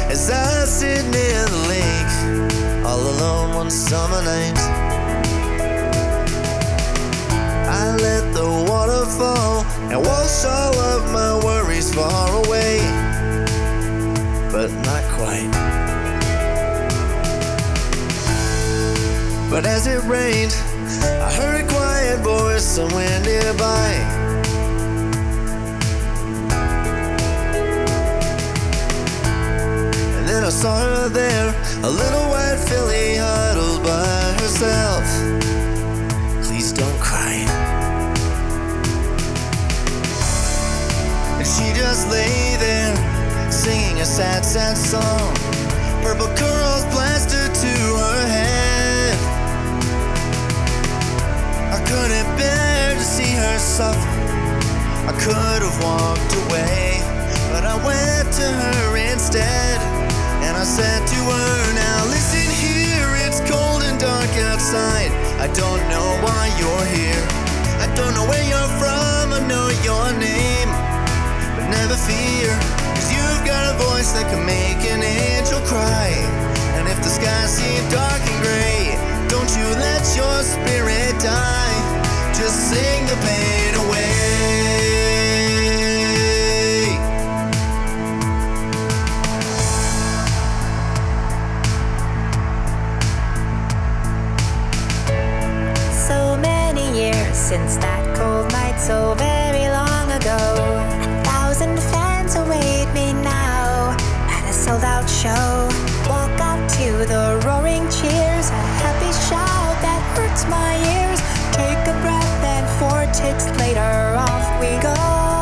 as I sit near the lake, all alone one summer night. I let the water fall and wash all of my worries far away, but not quite. But as it rained, I heard a quiet voice somewhere nearby. And then I saw her there, a little white filly huddled by herself. Please don't cry. And she just lay there, singing a sad, sad song. Purple curls plastered to her head. I couldn't bear to see her suffer. I could have walked away, but I went to her instead. And I said to her, now listen here, it's cold and dark outside. I don't know why you're here. I don't know where you're from, I know your name. But never fear, 'cause you've got a voice that can make an angel cry. And if the sky seems dark and gray, don't you let your spirit die. Just sing the pain away. So many years since that cold night so very long ago. 1,000 fans await me now at a sold-out show. Walk out to the roaring cheers, a happy shout that hurts my ears. Take a breath and 4 ticks later off we go.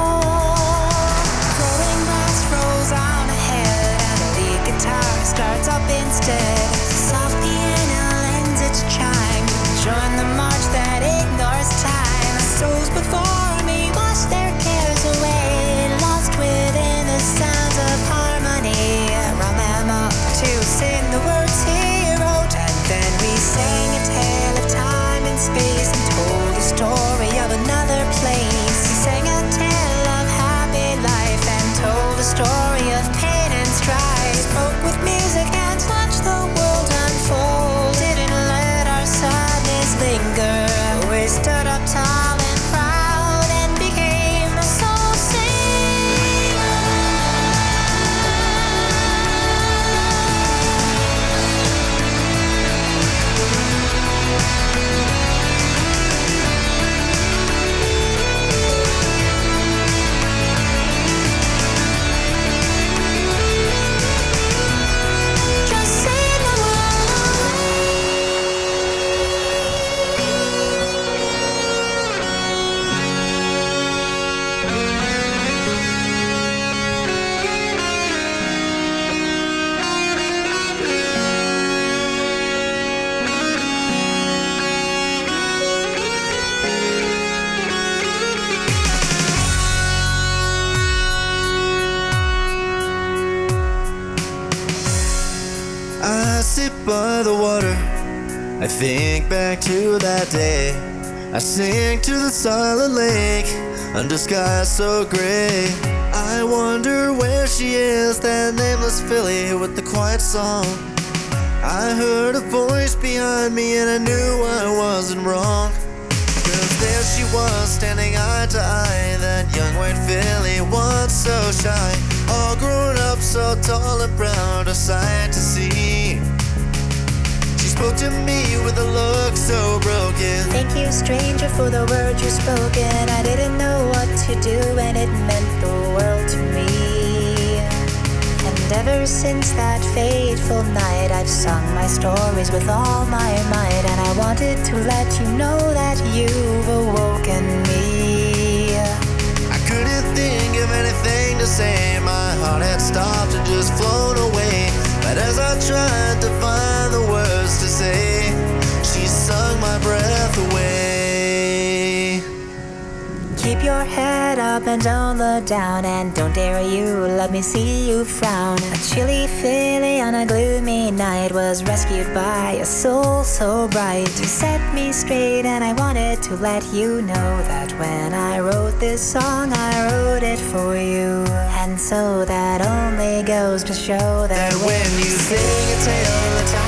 Roaring blast rolls on ahead and the lead guitar starts up instead. Soft piano lends its chime, join the march that ignores time. Souls before me wash their cares away, lost within the sounds of harmony. Run them up to sing the words he wrote, and then we sang a tale of time and space and told the story of another place. We sang a tale of happy life and told the story of pain and strife. Spoke with music and watched the world unfold, didn't let our sadness linger. We stood up tall and proud and became a soul singer. Just sing along. I sit by the water, I think back to that day. I sing to the silent lake, under skies so gray. I wonder where she is, that nameless filly with the quiet song. I heard a voice behind me and I knew I wasn't wrong. 'Cause there she was, standing eye to eye, that young white filly, once so shy, all grown up so tall and proud, a sight to see. She spoke to me with a look so broken. Thank you, stranger, for the words you spoken. I didn't know what to do, and it meant the world to me. And ever since that fateful night, I've sung my stories with all my might, and I wanted to let you know that you've awoken me. I couldn't think of anything to say, my heart had stopped and just flown away. But as I tried to find the words to say, she sung my breath away. Keep your head up and don't look down, and don't dare you let me see you frown. A chilly filly on a gloomy night was rescued by a soul so bright to set me straight, and I wanted to let you know that when I wrote this song, I wrote it for you. And And so that only goes to show that That when you sing a tale of the time